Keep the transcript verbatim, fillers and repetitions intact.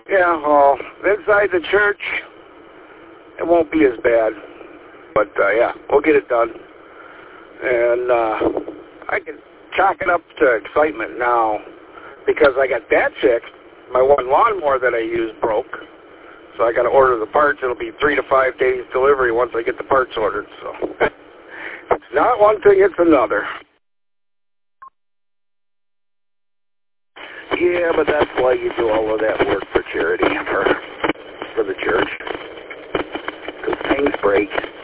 Yeah, well, inside the church, it won't be as bad. But, uh, yeah, we'll get it done. And uh, I can chalk it up to excitement now because I got that fixed. My one lawnmower that I use broke. So I got to order the parts. It'll be three to five days delivery once I get the parts ordered. So it's not one thing, it's another. Yeah, but that's why you do all of that work for charity, for, for the church. Because things break.